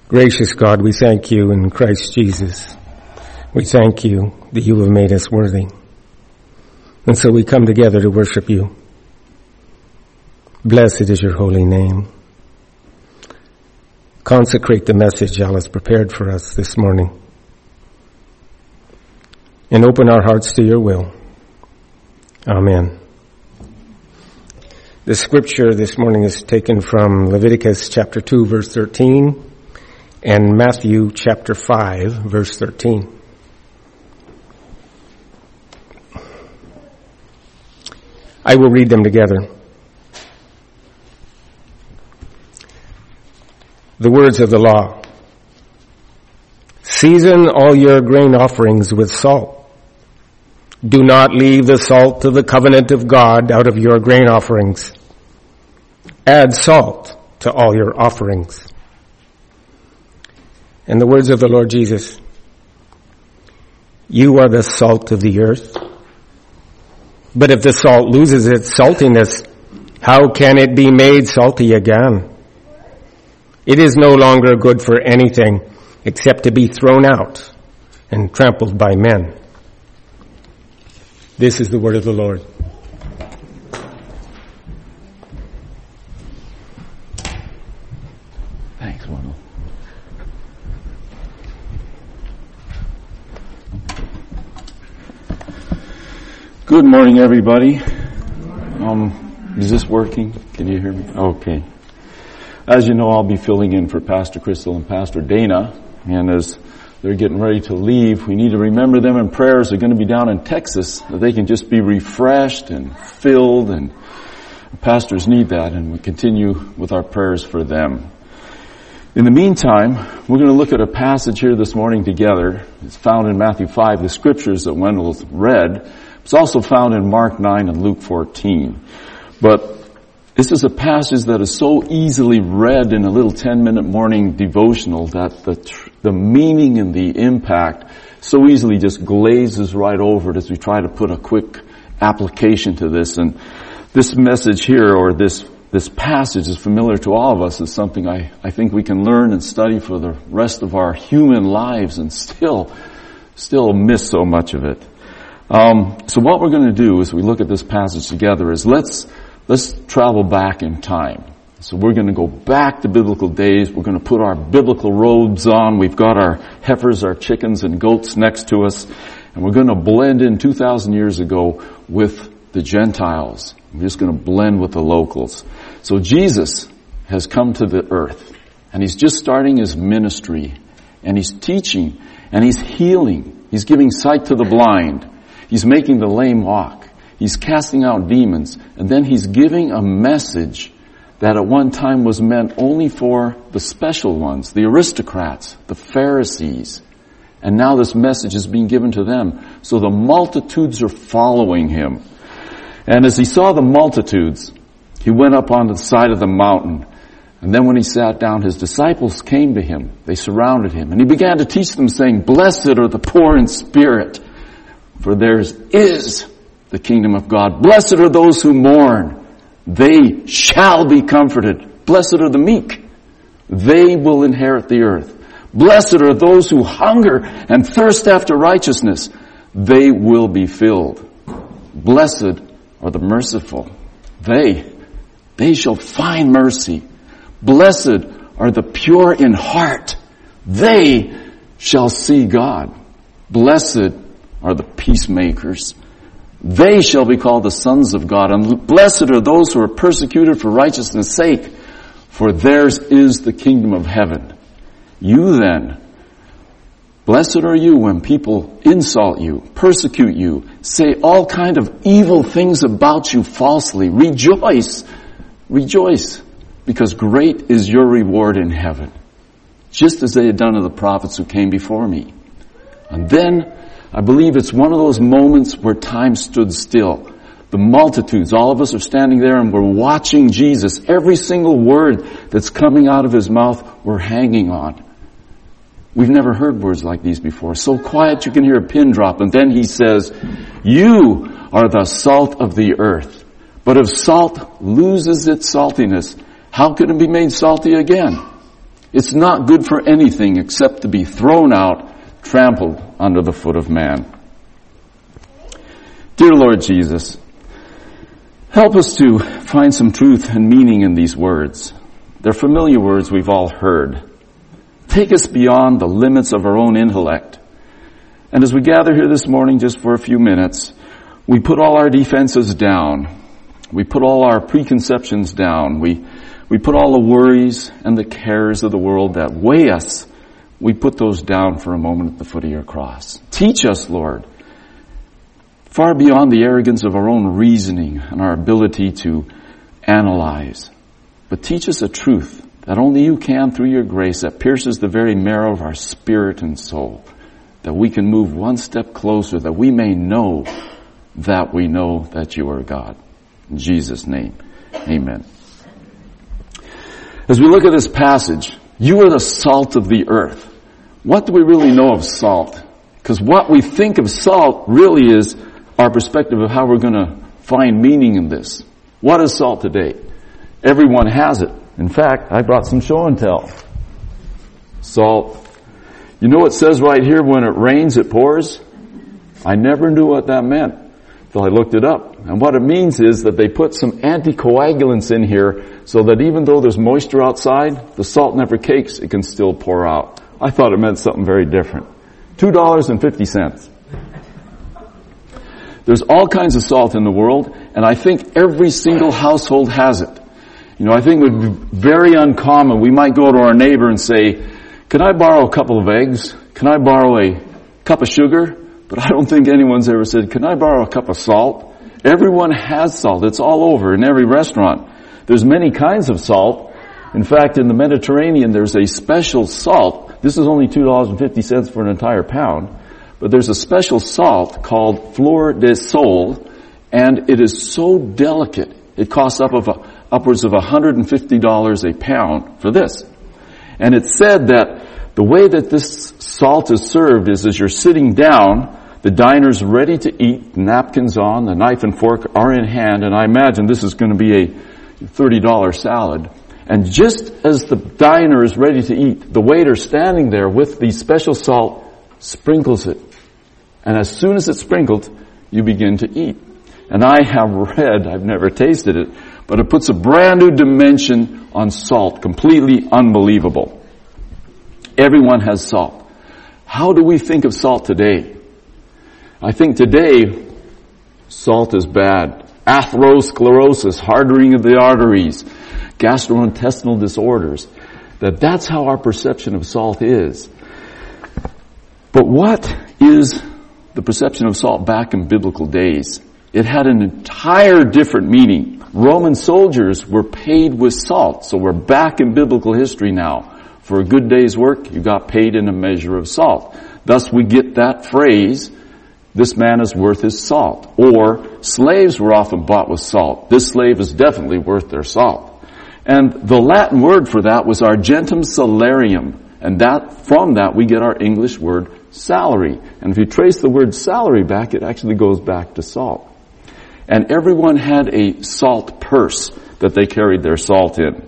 Gracious God, we thank you in Christ Jesus. We thank you that you have made us worthy. And so we come together to worship you. Blessed is your holy name. Consecrate the message Alice prepared for us this morning. And open our hearts to your will. Amen. The scripture this morning is taken from Leviticus chapter 2, verse 13, and Matthew chapter 5, verse 13. I will read them together. The words of the law. Season all your grain offerings with salt. Do not leave the salt of the covenant of God out of your grain offerings. Add salt to all your offerings. And the words of the Lord Jesus. You are the salt of the earth. But if the salt loses its saltiness, how can it be made salty again? It is no longer good for anything except to be thrown out and trampled by men. This is the word of the Lord. Thanks, Wendell. Good morning, everybody. Is this working? Can you hear me? Okay. As you know, I'll be filling in for Pastor Crystal and Pastor Dana, and as they're getting ready to leave, we need to remember them in prayers. They're going to be down in Texas, that they can just be refreshed and filled, and pastors need that, and we continue with our prayers for them. In the meantime, we're going to look at a passage here this morning together. It's found in Matthew 5, the scriptures that Wendell's read. It's also found in Mark 9 and Luke 14. But this is a passage that is so easily read in a little 10-minute morning devotional that the meaning and the impact so easily just glazes right over it as we try to put a quick application to this. And this message here, or this passage, is familiar to all of us. It's something I think we can learn and study for the rest of our human lives and still miss so much of it. So what we're going to do as we look at this passage together is let's travel back in time. So we're going to go back to biblical days. We're going to put our biblical robes on. We've got our heifers, our chickens, and goats next to us. And we're going to blend in 2,000 years ago with the Gentiles. We're just going to blend with the locals. So Jesus has come to the earth. And he's just starting his ministry. And he's teaching. And he's healing. He's giving sight to the blind. He's making the lame walk. He's casting out demons. And then he's giving a message that at one time was meant only for the special ones, the aristocrats, the Pharisees. And now this message is being given to them. So the multitudes are following him. And as he saw the multitudes, he went up on the side of the mountain. And then when he sat down, his disciples came to him. They surrounded him. And he began to teach them, saying, "Blessed are the poor in spirit, for theirs is the kingdom of God. Blessed are those who mourn. They shall be comforted. Blessed are the meek. They will inherit the earth. Blessed are those who hunger and thirst after righteousness. They will be filled. Blessed are the merciful. They shall find mercy. Blessed are the pure in heart. They shall see God. Blessed are the peacemakers. They shall be called the sons of God. And blessed are those who are persecuted for righteousness' sake, for theirs is the kingdom of heaven. You then, blessed are you when people insult you, persecute you, say all kind of evil things about you falsely. Rejoice, rejoice, because great is your reward in heaven, just as they had done to the prophets who came before me." And then I believe it's one of those moments where time stood still. The multitudes, all of us are standing there and we're watching Jesus. Every single word that's coming out of his mouth, we're hanging on. We've never heard words like these before. So quiet you can hear a pin drop. And then he says, "You are the salt of the earth. But if salt loses its saltiness, how can it be made salty again? It's not good for anything except to be thrown out, trampled under the foot of man. Dear Lord Jesus, help us to find some truth and meaning in these words. They're familiar words we've all heard. Take us beyond the limits of our own intellect. And as we gather here this morning just for a few minutes, we put all our defenses down. We put all our preconceptions down. We put all the worries and the cares of the world that weigh us. We put those down for a moment at the foot of your cross. Teach us, Lord, far beyond the arrogance of our own reasoning and our ability to analyze. But teach us a truth that only you can through your grace that pierces the very marrow of our spirit and soul, that we can move one step closer, that we may know that we know that you are God. In Jesus' name, amen. As we look at this passage, you are the salt of the earth. What do we really know of salt? Because what we think of salt really is our perspective of how we're going to find meaning in this. What is salt today? Everyone has it. In fact, I brought some show and tell. Salt. You know it says right here, when it rains, it pours? I never knew what that meant until I looked it up. And what it means is that they put some anticoagulants in here so that even though there's moisture outside, the salt never cakes, it can still pour out. I thought it meant something very different. $2.50. There's all kinds of salt in the world, and I think every single household has it. You know, I think it would be very uncommon. We might go to our neighbor and say, can I borrow a couple of eggs? Can I borrow a cup of sugar? But I don't think anyone's ever said, can I borrow a cup of salt? Everyone has salt. It's all over in every restaurant. There's many kinds of salt. In fact, in the Mediterranean, there's a special salt. This is only $2.50 for an entire pound. But there's a special salt called Flor de Sol, and it is so delicate. It costs upwards of $150 a pound for this. And it's said that the way that this salt is served is as you're sitting down, the diner's ready to eat, the napkin's on, the knife and fork are in hand, and I imagine this is going to be a $30 salad. And just as the diner is ready to eat, the waiter standing there with the special salt sprinkles it. And as soon as it's sprinkled, you begin to eat. And I have read, I've never tasted it, but it puts a brand new dimension on salt, completely unbelievable. Everyone has salt. How do we think of salt today? I think today, salt is bad. Atherosclerosis, hardening of the arteries, gastrointestinal disorders. That's how our perception of salt is. But what is the perception of salt back in biblical days? It had an entire different meaning. Roman soldiers were paid with salt. So we're back in biblical history now. For a good day's work, you got paid in a measure of salt. Thus we get that phrase, this man is worth his salt. Or slaves were often bought with salt. This slave is definitely worth their salt. And the Latin word for that was argentum salarium. And from that we get our English word salary. And if you trace the word salary back, it actually goes back to salt. And everyone had a salt purse that they carried their salt in.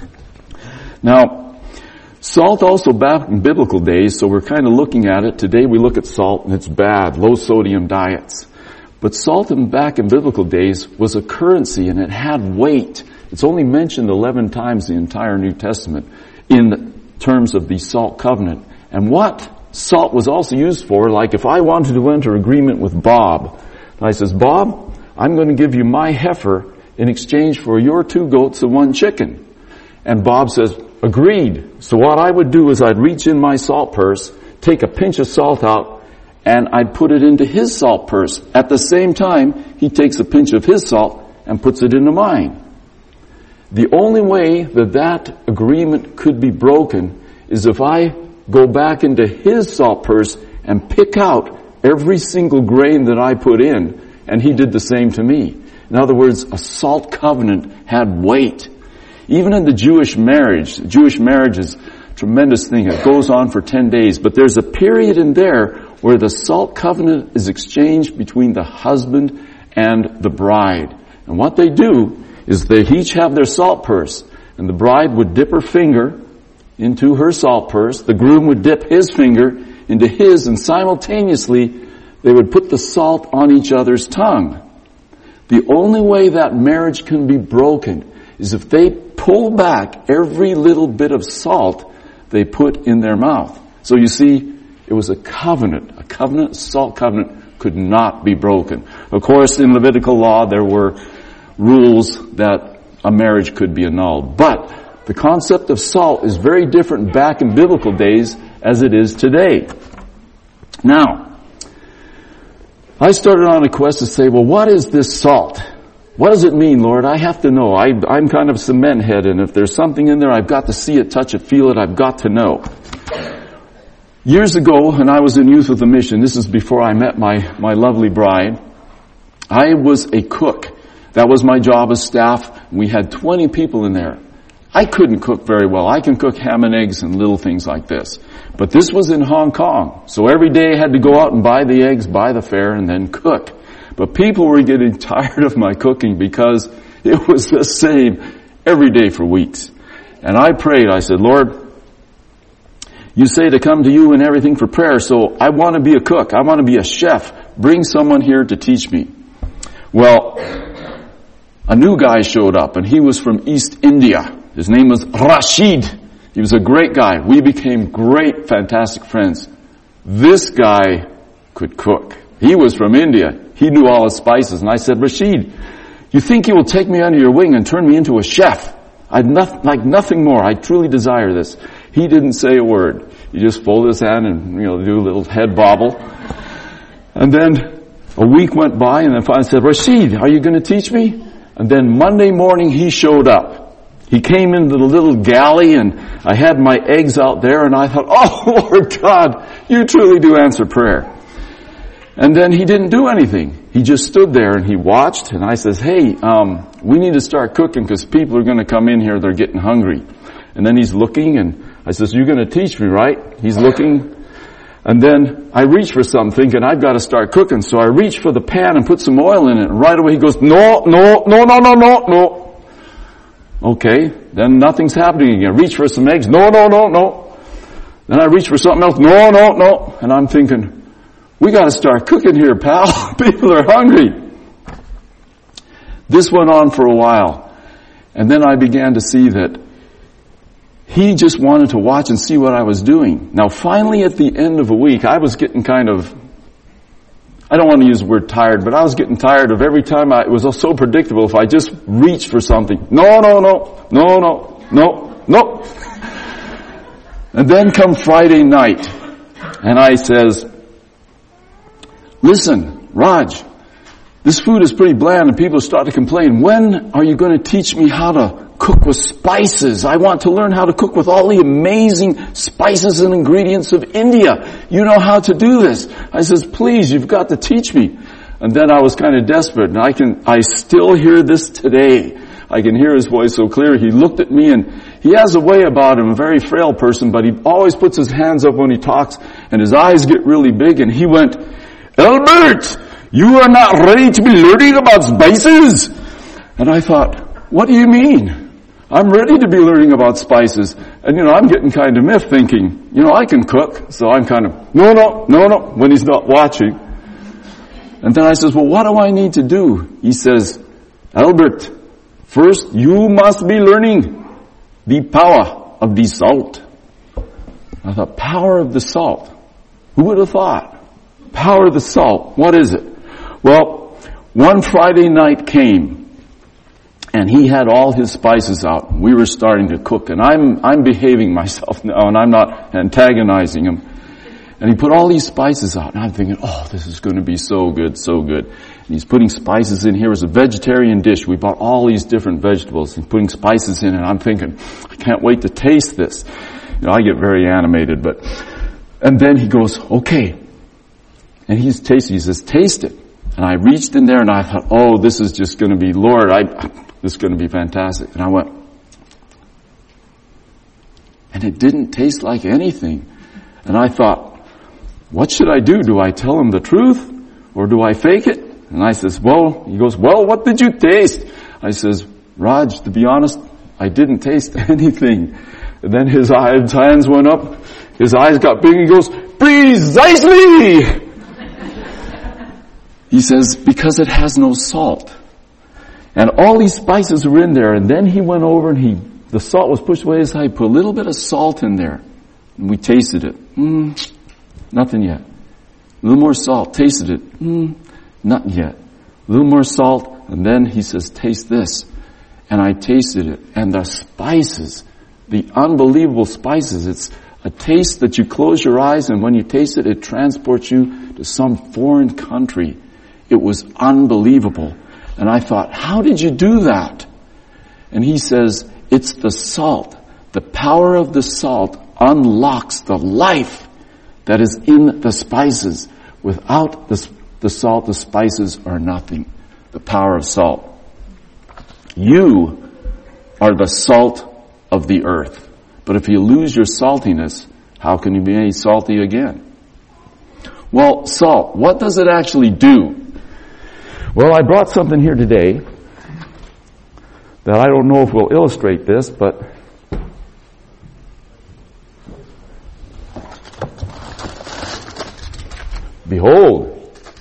Now, salt also back in biblical days, so we're kind of looking at it. Today we look at salt and it's bad, low sodium diets. But salt back in biblical days was a currency and it had weight. It's only mentioned 11 times in the entire New Testament in terms of the salt covenant. And what salt was also used for, like if I wanted to enter agreement with Bob, and I says, Bob, I'm going to give you my heifer in exchange for your 2 goats and 1 chicken. And Bob says, agreed. So what I would do is I'd reach in my salt purse, take a pinch of salt out, and I'd put it into his salt purse. At the same time, he takes a pinch of his salt and puts it into mine. The only way that agreement could be broken is if I go back into his salt purse and pick out every single grain that I put in, and he did the same to me. In other words, a salt covenant had weight. Even in the Jewish marriage is a tremendous thing. It goes on for 10 days, but there's a period in there where the salt covenant is exchanged between the husband and the bride. And what they do is they each have their salt purse, and the bride would dip her finger into her salt purse. The groom would dip his finger into his, and simultaneously they would put the salt on each other's tongue. The only way that marriage can be broken is if they pull back every little bit of salt they put in their mouth. So you see, it was a covenant. A covenant, a salt covenant, could not be broken. Of course, in Levitical law, there were rules that a marriage could be annulled. But the concept of salt is very different back in biblical days as it is today. Now, I started on a quest to say, well, what is this salt? What does it mean, Lord? I have to know. I'm kind of a cement head, and if there's something in there, I've got to see it, touch it, feel it. I've got to know. Years ago, when I was in Youth with a Mission, this is before I met my lovely bride, I was a cook. That was my job as staff. We had 20 people in there. I couldn't cook very well. I can cook ham and eggs and little things like this. But this was in Hong Kong. So every day I had to go out and buy the eggs, buy the fare, and then cook. But people were getting tired of my cooking because it was the same every day for weeks. And I prayed. I said, Lord, you say to come to you and everything for prayer, so I want to be a cook. I want to be a chef. Bring someone here to teach me. Well, a new guy showed up, and he was from East India. His name was Rashid. He was a great guy. We became great, fantastic friends. This guy could cook. He was from India. He knew all the spices. And I said, Rashid, you think you will take me under your wing and turn me into a chef? I'd like nothing more. I truly desire this. He didn't say a word. He just folded his hand and, do a little head bobble. And then a week went by, and then finally said, Rashid, are you going to teach me? And then Monday morning he showed up. He came into the little galley, and I had my eggs out there, and I thought, oh, Lord God, you truly do answer prayer. And then he didn't do anything. He just stood there and he watched, and I says, hey, we need to start cooking because people are going to come in here, they're getting hungry. And then he's looking, and I says, you're going to teach me, right? He's looking. And then I reach for something thinking I've got to start cooking. So I reach for the pan and put some oil in it. And right away he goes, no. Okay. Then nothing's happening again. Reach for some eggs. No. Then I reach for something else. No. And I'm thinking, we got to start cooking here, pal. People are hungry. This went on for a while. And then I began to see that he just wanted to watch and see what I was doing. Now finally at the end of a week, I was getting kind of, I don't want to use the word tired, but I was getting tired of every time it was so predictable if I just reached for something. No. And then come Friday night, and I says, listen, Raj, this food is pretty bland and people start to complain. When are you going to teach me how to cook with spices? I want to learn how to cook with all the amazing spices and ingredients of India. You know how to do this. I says, please, you've got to teach me. And then I was kind of desperate, and I still hear this today. I can hear his voice so clear. He looked at me, and he has a way about him, a very frail person, but he always puts his hands up when he talks, and his eyes get really big, and he went, Albert, you are not ready to be learning about spices? And I thought, what do you mean? I'm ready to be learning about spices. And I'm getting kind of miffed thinking, I can cook. So I'm kind of, no, when he's not watching. And then I says, well, what do I need to do? He says, Albert, first you must be learning the power of the salt. I thought, power of the salt? Who would have thought? Power of the salt. What is it? Well, one Friday night came, and he had all his spices out. We were starting to cook, and I'm behaving myself now, and I'm not antagonizing him. And he put all these spices out, and I'm thinking, oh, this is going to be so good, so good. And he's putting spices in here. It's a vegetarian dish. We bought all these different vegetables and putting spices in, and I'm thinking, I can't wait to taste this. I get very animated, and then he goes, okay. And he's tasting. He says, taste it. And I reached in there and I thought, oh, this is just going to be, Lord, this is going to be fantastic. And I went, and it didn't taste like anything. And I thought, what should I do? Do I tell him the truth or do I fake it? And I says, he goes, what did you taste? I says, Raj, to be honest, I didn't taste anything. And then his hands went up, his eyes got big, and he goes, precisely! He says, because it has no salt. And all these spices were in there, and then he went over and the salt was pushed away aside, put a little bit of salt in there. And we tasted it. Nothing yet. A little more salt, tasted it. Not yet. A little more salt, and then he says, taste this. And I tasted it, and the spices, the unbelievable spices, it's a taste that you close your eyes, and when you taste it, it transports you to some foreign country. It was unbelievable. And I thought, how did you do that? And he says, it's the salt. The power of the salt unlocks the life that is in the spices. Without the salt, the spices are nothing. The power of salt. You are the salt of the earth. But if you lose your saltiness, how can you be made salty again? Well, salt, what does it actually do? Well, I brought something here today that I don't know if we'll illustrate this, but behold.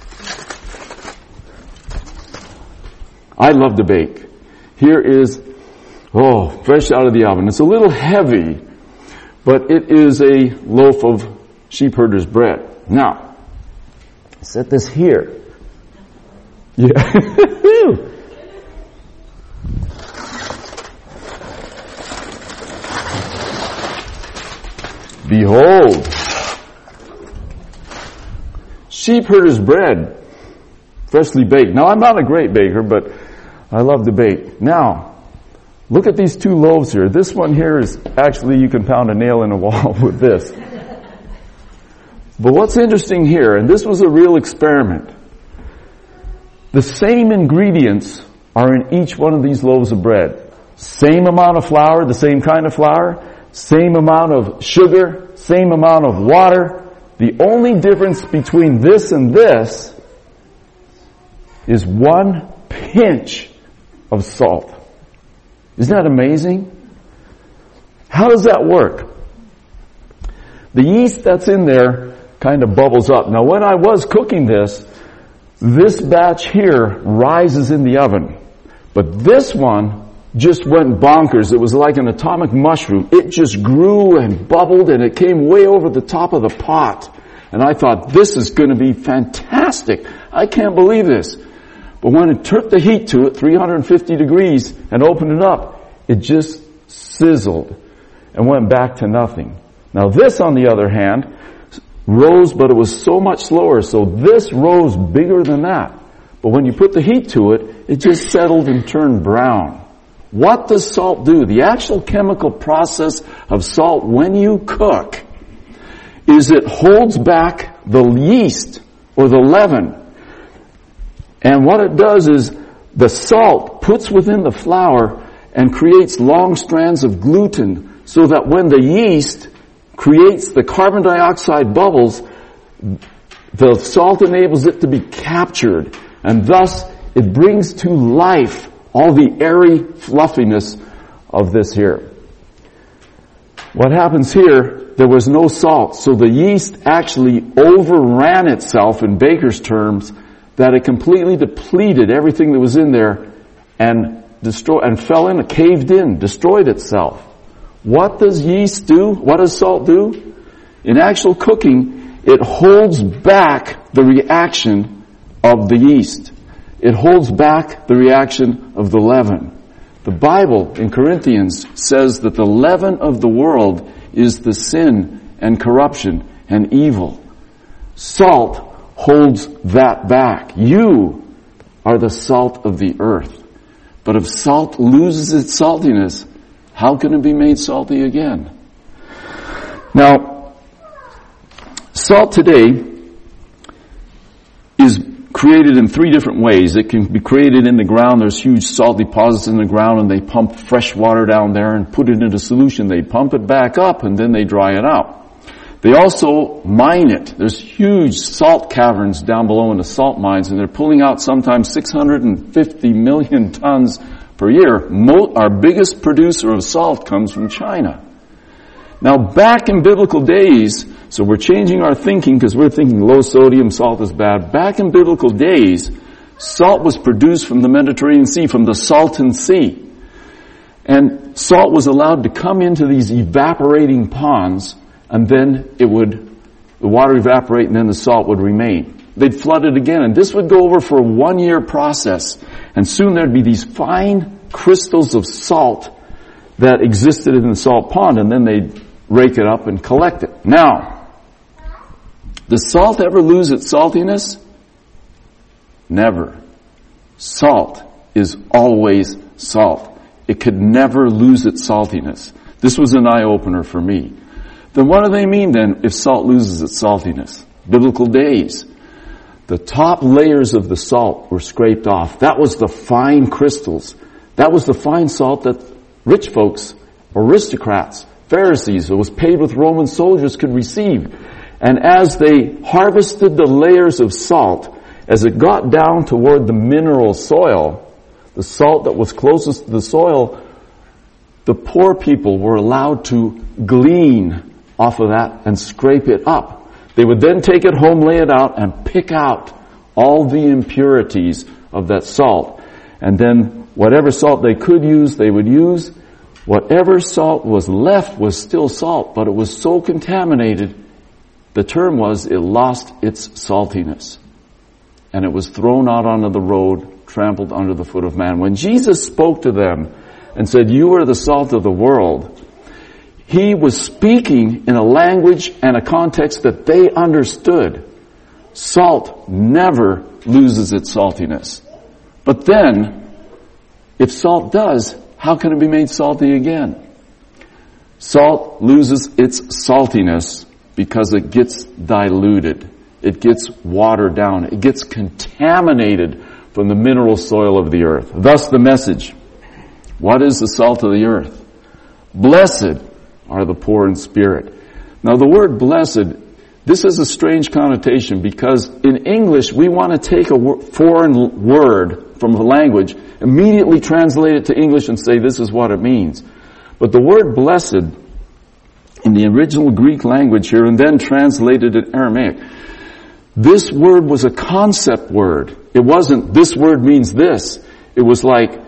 I love to bake. Here is, fresh out of the oven. It's a little heavy, but it is a loaf of sheep herder's bread. Now, set this here. Yeah. Behold. Sheep herder's bread. Freshly baked. Now, I'm not a great baker, but I love to bake. Now, look at these two loaves here. This one here is actually, you can pound a nail in a wall with this. But what's interesting here, and this was a real experiment, the same ingredients are in each one of these loaves of bread. Same amount of flour, the same kind of flour, same amount of sugar, same amount of water. The only difference between this and this is 1 pinch of salt. Isn't that amazing? How does that work? The yeast that's in there kind of bubbles up. Now, when I was cooking this batch here rises in the oven. But this one just went bonkers. It was like an atomic mushroom. It just grew and bubbled, and it came way over the top of the pot. And I thought, this is going to be fantastic. I can't believe this. But when it took the heat to it, 350 degrees, and opened it up, it just sizzled and went back to nothing. Now this, on the other hand, rose, but it was so much slower, so this rose bigger than that. But when you put the heat to it, it just settled and turned brown. What does salt do? The actual chemical process of salt when you cook is it holds back the yeast or the leaven. And what it does is the salt puts within the flour and creates long strands of gluten so that when the yeast creates the carbon dioxide bubbles, the salt enables it to be captured, and thus it brings to life all the airy fluffiness of this here. What happens here, there was no salt, so the yeast actually overran itself in baker's terms, that it completely depleted everything that was in there and caved in, destroyed itself. What does yeast do? What does salt do? In actual cooking, it holds back the reaction of the yeast. It holds back the reaction of the leaven. The Bible in Corinthians says that the leaven of the world is the sin and corruption and evil. Salt holds that back. You are the salt of the earth. But if salt loses its saltiness, how can it be made salty again? Now, salt today is created in 3 different ways. It can be created in the ground. There's huge salt deposits in the ground, and they pump fresh water down there and put it into solution. They pump it back up, and then they dry it out. They also mine it. There's huge salt caverns down below in the salt mines, and they're pulling out sometimes 650 million tons per year. Our biggest producer of salt comes from China. Now back in biblical days, so we're changing our thinking because we're thinking low sodium salt is bad. Back in biblical days, salt was produced from the Mediterranean Sea, from the Salton Sea. And salt was allowed to come into these evaporating ponds, and then the water evaporate and then the salt would remain. They'd flood it again, and this would go over for a 1-year process. And soon there'd be these fine crystals of salt that existed in the salt pond, and then they'd rake it up and collect it. Now, does salt ever lose its saltiness? Never. Salt is always salt. It could never lose its saltiness. This was an eye-opener for me. Then what do they mean then if salt loses its saltiness? Biblical days. The top layers of the salt were scraped off. That was the fine crystals. That was the fine salt that rich folks, aristocrats, Pharisees, who was paid with Roman soldiers, could receive. And as they harvested the layers of salt, as it got down toward the mineral soil, the salt that was closest to the soil, the poor people were allowed to glean off of that and scrape it up. They would then take it home, lay it out, and pick out all the impurities of that salt. And then whatever salt they could use, they would use. Whatever salt was left was still salt, but it was so contaminated, the term was it lost its saltiness. And it was thrown out onto the road, trampled under the foot of man. When Jesus spoke to them and said, "You are the salt of the world," he was speaking in a language and a context that they understood. Salt never loses its saltiness. But then, if salt does, how can it be made salty again? Salt loses its saltiness because it gets diluted. It gets watered down. It gets contaminated from the mineral soil of the earth. Thus the message. What is the salt of the earth? Blessed are the poor in spirit. Now the word blessed, this has a strange connotation because in English we want to take a foreign word from a language, immediately translate it to English and say this is what it means. But the word blessed in the original Greek language here and then translated in Aramaic, this word was a concept word. It wasn't this word means this. It was like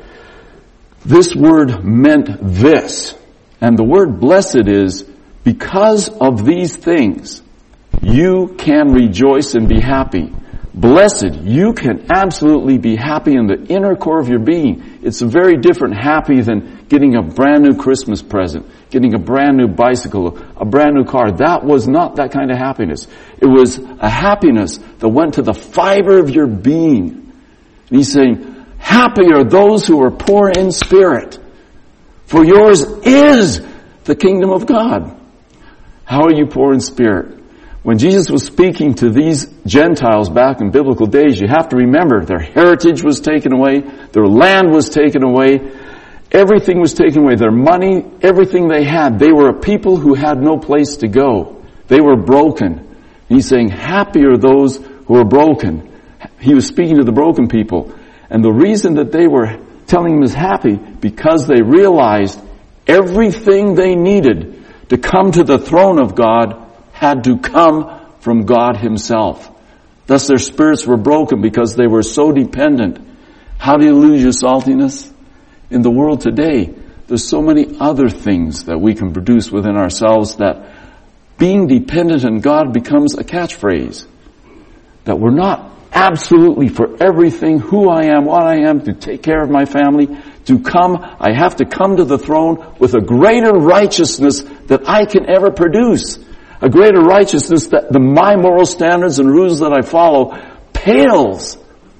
this word meant this. And the word blessed is because of these things, you can rejoice and be happy. Blessed, you can absolutely be happy in the inner core of your being. It's a very different happy than getting a brand new Christmas present, getting a brand new bicycle, a brand new car. That was not that kind of happiness. It was a happiness that went to the fiber of your being. And he's saying, happy are those who are poor in spirit, for yours is the kingdom of God. How are you poor in spirit? When Jesus was speaking to these Gentiles back in biblical days, you have to remember their heritage was taken away, their land was taken away, everything was taken away, their money, everything they had. They were a people who had no place to go. They were broken. He's saying, happy are those who are broken. He was speaking to the broken people. And the reason that they were telling him is happy, because they realized everything they needed to come to the throne of God had to come from God himself. Thus their spirits were broken because they were so dependent. How do you lose your saltiness? In the world today, there's so many other things that we can produce within ourselves that being dependent on God becomes a catchphrase. That we're not absolutely for everything, who I am, what I am, to take care of my family, I have to come to the throne with a greater righteousness that I can ever produce. A greater righteousness that my moral standards and rules that I follow pales.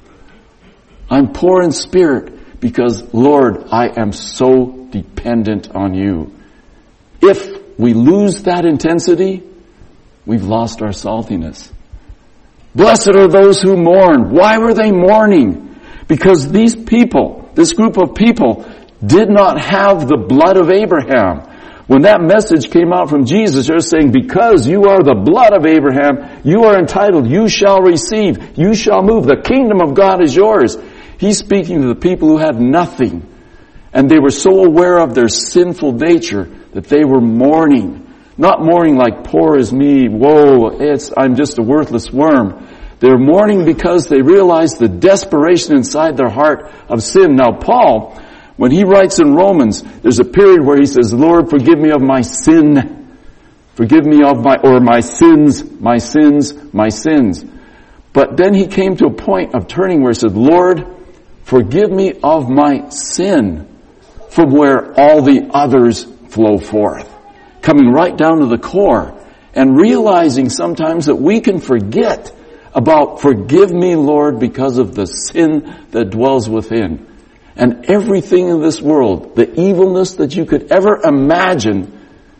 I'm poor in spirit because, Lord, I am so dependent on you. If we lose that intensity, we've lost our saltiness. Blessed are those who mourn. Why were they mourning? Because these people, this group of people, did not have the blood of Abraham. When that message came out from Jesus, they're saying, because you are the blood of Abraham, you are entitled, you shall receive, you shall move. The kingdom of God is yours. He's speaking to the people who had nothing. And they were so aware of their sinful nature that they were mourning. Not mourning like, poor is me, woe, I'm just a worthless worm. They're mourning because they realize the desperation inside their heart of sin. Now Paul, when he writes in Romans, there's a period where he says, Lord, forgive me of my sin. Forgive me of my sins, my sins, my sins. But then he came to a point of turning where he said, Lord, forgive me of my sin, from where all the others flow forth. Coming right down to the core and realizing sometimes that we can forget about forgive me, Lord, because of the sin that dwells within. And everything in this world, the evilness that you could ever imagine,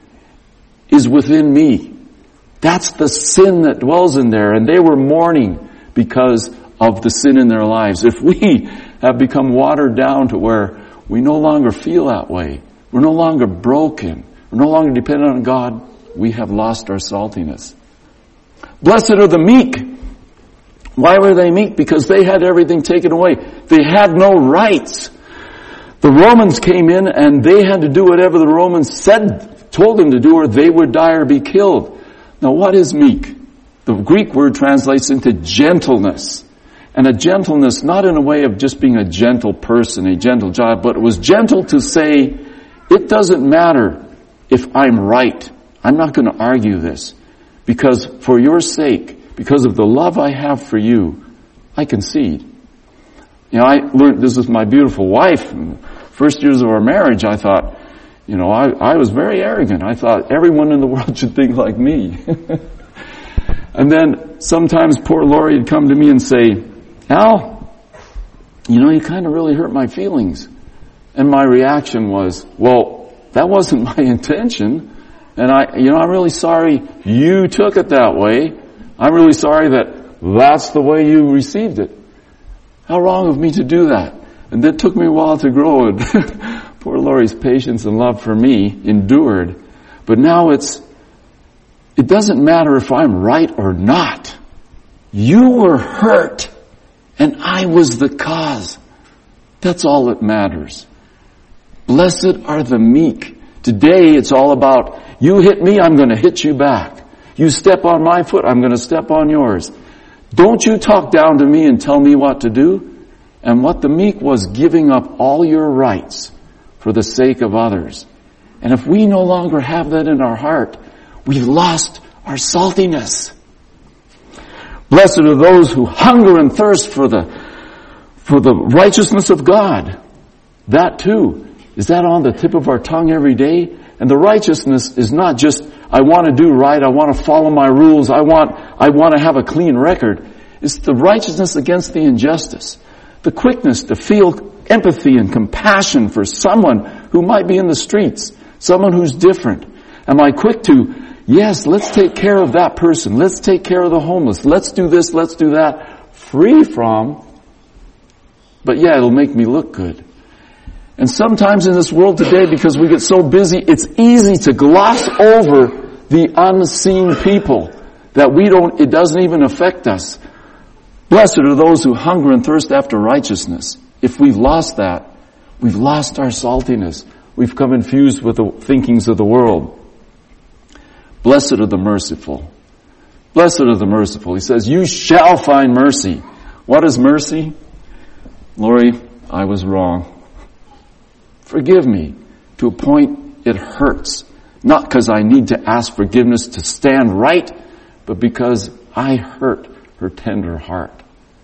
is within me. That's the sin that dwells in there. And they were mourning because of the sin in their lives. If we have become watered down to where we no longer feel that way, we're no longer broken, we're no longer dependent on God, we have lost our saltiness. Blessed are the meek. Why were they meek? Because they had everything taken away. They had no rights. The Romans came in and they had to do whatever the Romans told them to do, or they would die or be killed. Now what is meek? The Greek word translates into gentleness. And a gentleness, not in a way of just being a gentle person, a gentle child, but it was gentle to say, it doesn't matter if I'm right. I'm not going to argue this. Because for your sake, because of the love I have for you, I concede. You know, I learned this with my beautiful wife. In the first years of our marriage, I thought, you know, I was very arrogant. I thought everyone in the world should think like me. And then sometimes poor Lori would come to me and say, Al, you know, you kind of really hurt my feelings. And my reaction was, well, that wasn't my intention. And I'm really sorry you took it that way. I'm really sorry that that's the way you received it. How wrong of me to do that. And it took me a while to grow. And poor Lori's patience and love for me endured. But now it doesn't matter if I'm right or not. You were hurt and I was the cause. That's all that matters. Blessed are the meek. Today it's all about, you hit me, I'm going to hit you back. You step on my foot, I'm going to step on yours. Don't you talk down to me and tell me what to do. And what the meek was, giving up all your rights for the sake of others. And if we no longer have that in our heart, we've lost our saltiness. Blessed are those who hunger and thirst for the righteousness of God. That too. Is that on the tip of our tongue every day? And the righteousness is not just, I want to do right, I want to follow my rules, I want to have a clean record. It's the righteousness against the injustice. The quickness to feel empathy and compassion for someone who might be in the streets, someone who's different. Am I quick to, yes, let's take care of that person, let's take care of the homeless, let's do this, let's do that, free from, but yeah, it'll make me look good. And sometimes in this world today, because we get so busy, it's easy to gloss over the unseen people that it doesn't even affect us. Blessed are those who hunger and thirst after righteousness. If we've lost that, we've lost our saltiness. We've become infused with the thinkings of the world. Blessed are the merciful. Blessed are the merciful. He says, you shall find mercy. What is mercy? Lori, I was wrong. Forgive me. To a point, it hurts. Not because I need to ask forgiveness to stand right, but because I hurt her tender heart.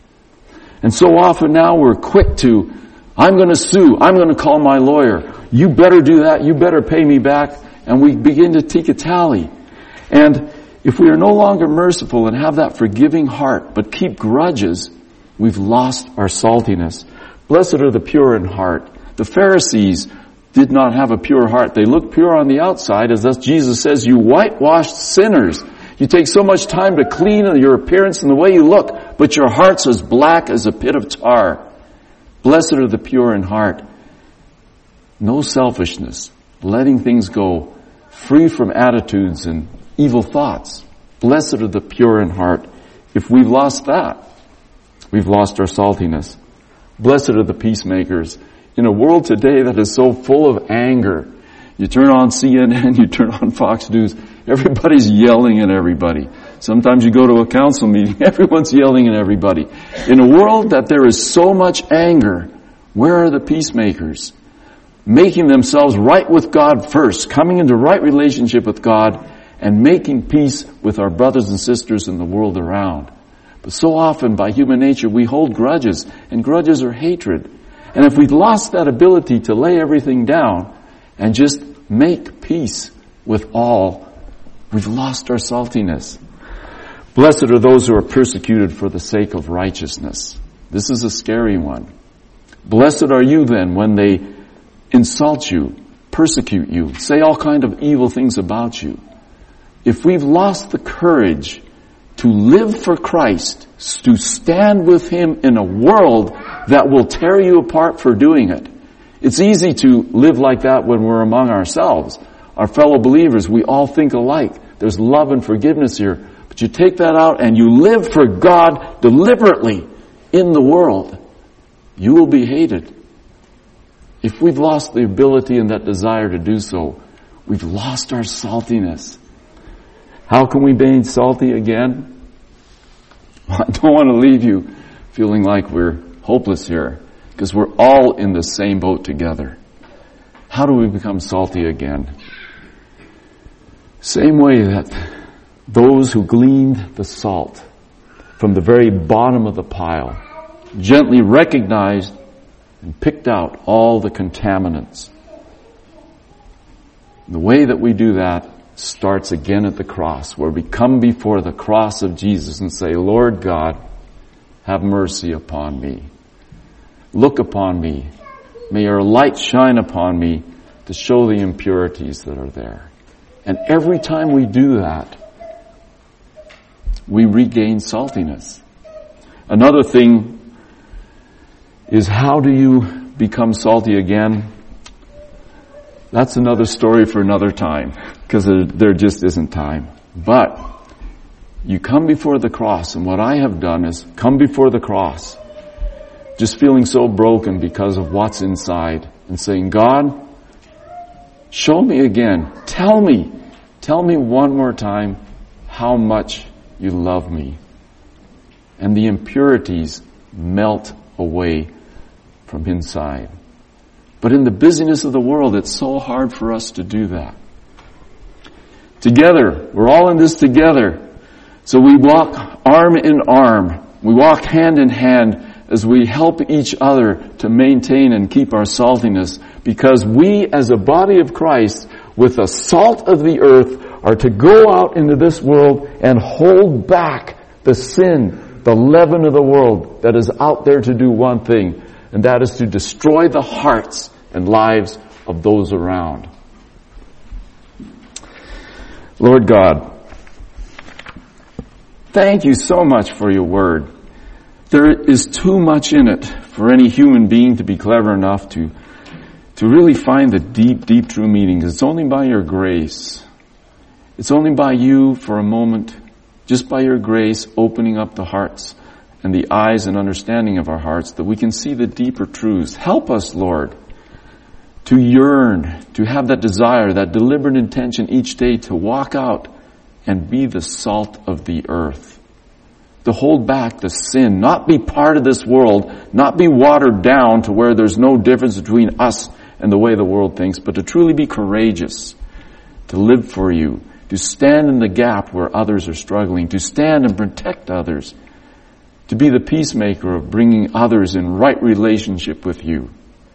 And so often now we're quick to, I'm going to sue, I'm going to call my lawyer, you better do that, you better pay me back, and we begin to take a tally. And if we are no longer merciful and have that forgiving heart, but keep grudges, we've lost our saltiness. Blessed are the pure in heart. The Pharisees did not have a pure heart. They looked pure on the outside, as thus Jesus says, you whitewashed sinners. You take so much time to clean your appearance and the way you look, but your heart's as black as a pit of tar. Blessed are the pure in heart. No selfishness, letting things go, free from attitudes and evil thoughts. Blessed are the pure in heart. If we've lost that, we've lost our saltiness. Blessed are the peacemakers. In a world today that is so full of anger, You turn on CNN, you turn on Fox News, everybody's yelling at everybody. Sometimes you go to a council meeting, everyone's yelling at everybody. In a world that there is so much anger, where are the peacemakers? Making themselves right with God first, coming into right relationship with God, and making peace with our brothers and sisters in the world around. But so often, by human nature, we hold grudges, and grudges are hatred. And if we've lost that ability to lay everything down and just make peace with all, we've lost our saltiness. Blessed are those who are persecuted for the sake of righteousness. This is a scary one. Blessed are you then when they insult you, persecute you, say all kind of evil things about you. If we've lost the courage to live for Christ, to stand with Him in a world that will tear you apart for doing it. It's easy to live like that when we're among ourselves. Our fellow believers, we all think alike. There's love and forgiveness here. But you take that out and you live for God deliberately in the world, you will be hated. If we've lost the ability and that desire to do so, we've lost our saltiness. How can we be salty again? I don't want to leave you feeling like we're hopeless here, because we're all in the same boat together. How do we become salty again? Same way that those who gleaned the salt from the very bottom of the pile gently recognized and picked out all the contaminants. The way that we do that starts again at the cross, where we come before the cross of Jesus and say, Lord God, have mercy upon me. Look upon me. May your light shine upon me to show the impurities that are there. And every time we do that, we regain saltiness. Another thing is, how do you become salty again? That's another story for another time, because there just isn't time. But you come before the cross, and what I have done is come before the cross, just feeling so broken because of what's inside, and saying, God, show me again. Tell me one more time how much you love me. And the impurities melt away from inside. But in the busyness of the world, it's so hard for us to do that. Together, we're all in this together. So we walk arm in arm. We walk hand in hand as we help each other to maintain and keep our saltiness, because we as a body of Christ, with the salt of the earth, are to go out into this world and hold back the sin, the leaven of the world that is out there to do one thing, and that is to destroy the hearts and lives of those around. Lord God, thank you so much for your word. There is too much in it for any human being to be clever enough to really find the deep, deep true meaning. It's only by your grace. It's only by you for a moment, just by your grace, opening up the hearts and the eyes and understanding of our hearts, that we can see the deeper truths. Help us, Lord, to yearn, to have that desire, that deliberate intention each day to walk out and be the salt of the earth. To hold back the sin, not be part of this world, not be watered down to where there's no difference between us and the way the world thinks, but to truly be courageous, to live for you, to stand in the gap where others are struggling, to stand and protect others, to be the peacemaker of bringing others in right relationship with you.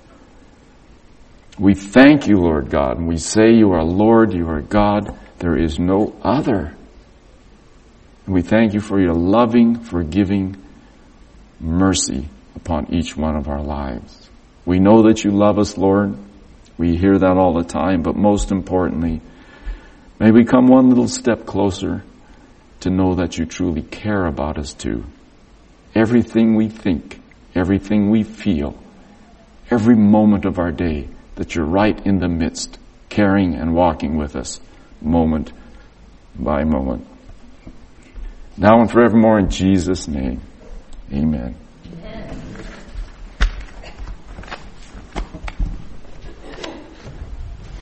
We thank you, Lord God, and we say you are Lord, you are God, there is no other. And we thank you for your loving, forgiving mercy upon each one of our lives. We know that you love us, Lord. We hear that all the time, but most importantly, may we come one little step closer to know that you truly care about us too. Everything we think, everything we feel, every moment of our day, that you're right in the midst, caring and walking with us, moment by moment. Now and forevermore in Jesus' name, amen.